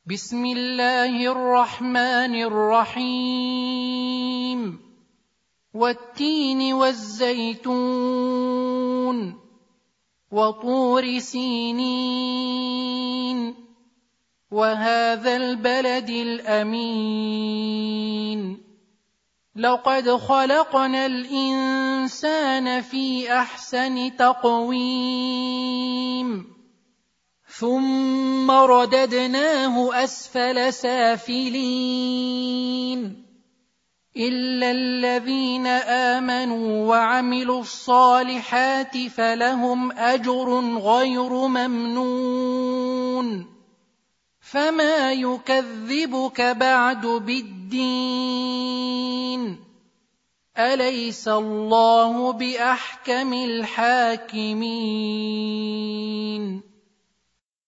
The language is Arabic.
بسم الله الرحمن الرحيم والتين والزيتون وطور سينين وهذا البلد الأمين لقد خلقنا الإنسان في أحسن تقويم ثم رددناه أسفل سافلين إلا الذين آمنوا وعملوا الصالحات فلهم أجر غير ممنون فما يكذبك بعد بالدين أليس الله بأحكم الحاكمين